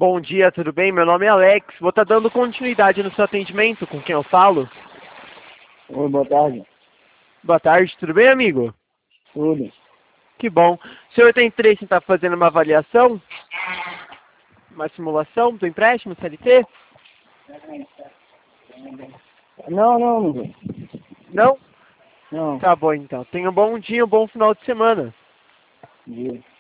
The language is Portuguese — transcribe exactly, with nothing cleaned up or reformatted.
Bom dia, tudo bem? Meu nome é Alex. Vou estar dando continuidade no seu atendimento. Com quem eu falo? Oi, boa tarde. Boa tarde, tudo bem, amigo? Tudo. Que bom. O senhor tem interesse em estar fazendo uma avaliação? Uma simulação do empréstimo C L T? Não, não, amigo. Não? Não. Tá bom, então. Tenha um bom dia, um bom final de semana. Dia.